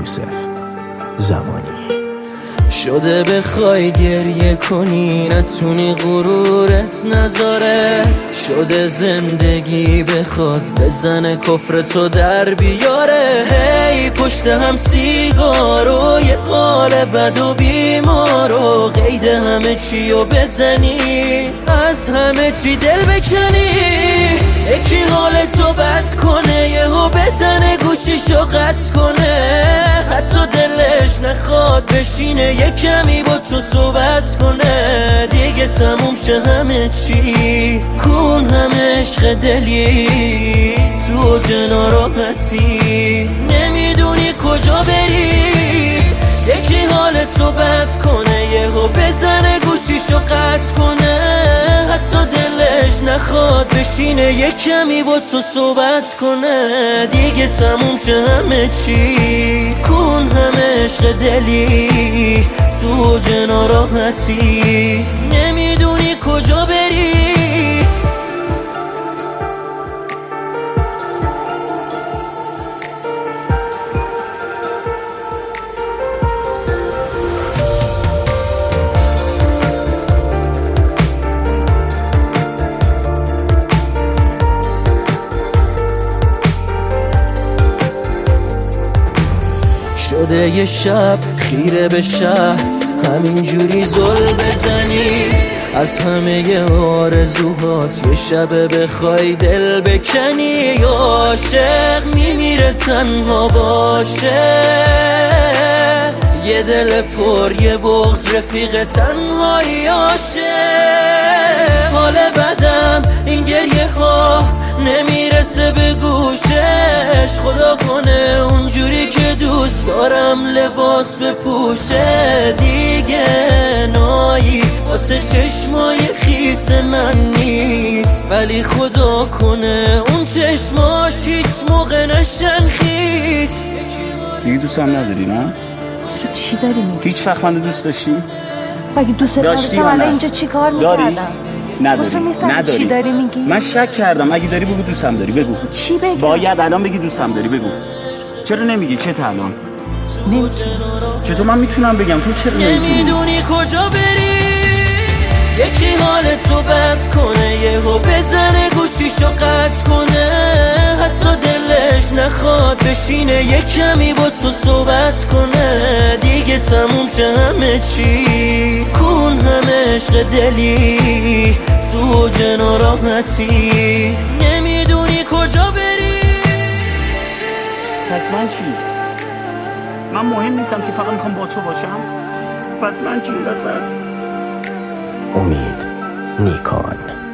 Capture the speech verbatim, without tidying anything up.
یوسف زمانی. شده بخوای گریه کنی نتونی غرورت نذاره، شده زندگی بخواد بزنه کفر تو در بیاره. هی پشت هم سیگارو یه حال بد و بیمارو، قید همه چی رو بزنی از همه چی دل بکنی. یکی حال تو بد کنه یهو بزنه گوشیشو قطع کنه، حتی دلش نخواد بشینه یه کمی با تو صحبت کنه. دیگه تموم شه همه چی، کن همه عشق دلی تو جنا راحتی، نمیدونی کجا بری. یکی حال تو بد کنه یهو بزنه گوشیشو قطع کنه، حتی دلش نخواد بشینه یه کمی با تو صحبت کنه. دیگه تموم شه همه چی، کن همه عشق دلی تو جنا راحتی، نمیدونی کجا بری. شده یه شب خیره به شهر همینجوری زل بزنی، از همه ی آرزوهات یه شب بخوای دل بکنی. عاشق میمیره تنها باشه، یه دل پر یه بغض رفیق تنهایی عاشق. حال بدم این گریه ها نمیرسه به گوشش، خدا کنه اونجوری که دوست دارم لباس بپوشه. دیگه نایی واسه چشمای خیس من نیست، ولی خدا کنه اون چشماش هیچ موقع نشن خیس. دیگه دوست هم نداری نه؟ تو چی داری میگی؟ هیچ وقت من دوست داشتی؟ اگه دوست داشتی الان اینجا چی کار میکردم؟ نداری نداری چی داری میگی؟ من شک کردم، اگه داری بگو دوستم داری بگو. چی بگم؟ باید الان بگی دوستم داری بگو. چرا نمیگی؟ چه الان؟ نمیتونم. چطور من میتونم بگم تو چرا نمیتونی؟ نمیدونی کجا بری. یکی حال تو بد کنه یهو بزنه گوشیشو قطع کنه، حتی دلش نخواد بشینه یه کمی با تو صحبت کنه. دیگه تموم شه همه چی، کن همه عشق دلی تو جنا راحتی، نمیدونی کجا بری. پس من چی؟ من مهم نیستم که فقط میخوام با تو باشم؟ پس من چی وسط؟ امید نیکان.